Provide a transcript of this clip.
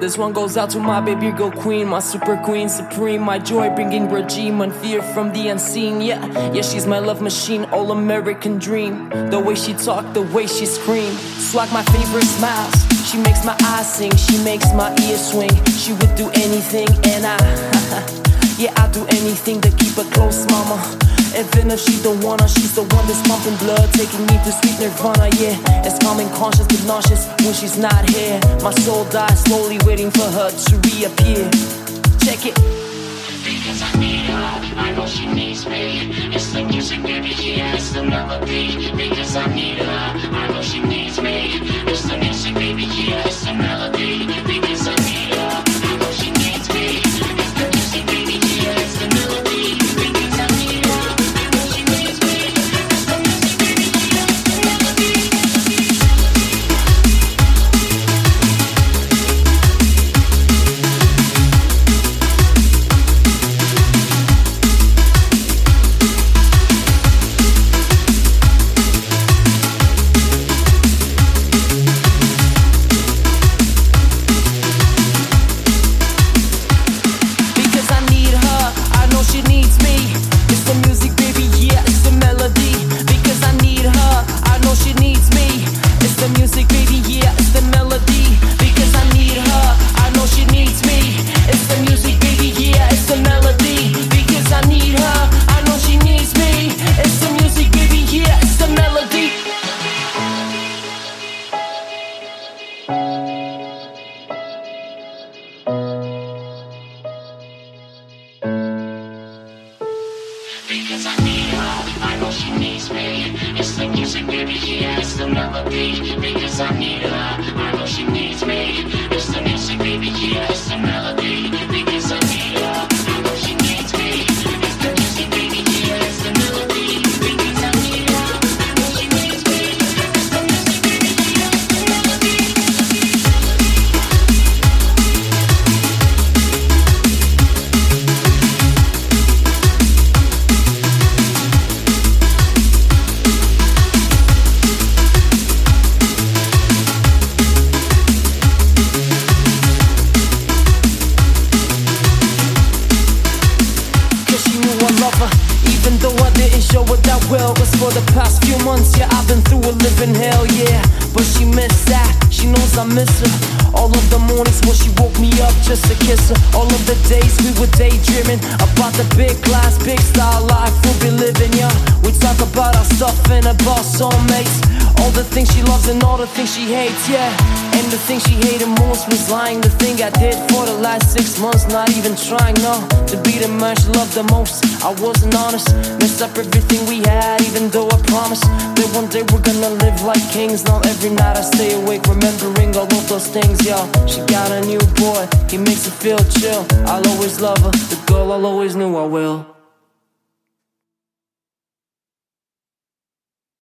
This one goes out to my baby girl queen, my super queen, supreme, my joy bringing regime, unfear from the unseen. Yeah, she's my love machine, all American dream. The way she talk, the way she scream, swag my favorite smiles. She makes my eyes sing, she makes my ears swing. She would do anything and yeah, I'd do anything to keep her close, mama. Even if she don't wanna, she's the one that's pumping blood, taking me to sweet nirvana, yeah. It's calming, conscious, but nauseous when she's not here. My soul dies slowly, waiting for her to reappear. Check it. Because I need her, I know she needs me. It's the music, baby, yeah, it's the melody. Because I need her, I know she needs me. It's the music, baby, yeah, it's the melody. Because I need her, I know she needs me. It's the music, baby, yeah, it's the melody. Because I need her, I know she needs me. It's the music, baby, yeah, it's the melody. Because I need her, I know she needs me. It's the music, baby, yeah, it's the melody. Because I need her, I know she needs me. It's the music, baby, yeah, it's the melody. Because I need her, I know she needs me. It's the music, baby, yeah, it's the melody. Because I need her, I know she needs me. It's the music, baby, yeah, it's the melody. Even though I didn't show it that well, was for the past few months, yeah, I've been through a living hell, yeah. But she missed that, she knows I miss her. All of the mornings when she woke me up just to kiss her. All of the days we were daydreaming about the big class, big style life we'll be living, yeah. We talk about our stuff and about soulmates, all the things she loves and all the things she hates, yeah. And the thing she hated most was lying. The thing I did for the last 6 months, not even trying, no, to be the man she loved the most. I wasn't honest, messed up everything we had, even though I promised that one day we're gonna live like kings. Now every night I stay awake remembering all of those things, yo. She got a new boy, he makes her feel chill. I'll always love her, the girl I always knew I will.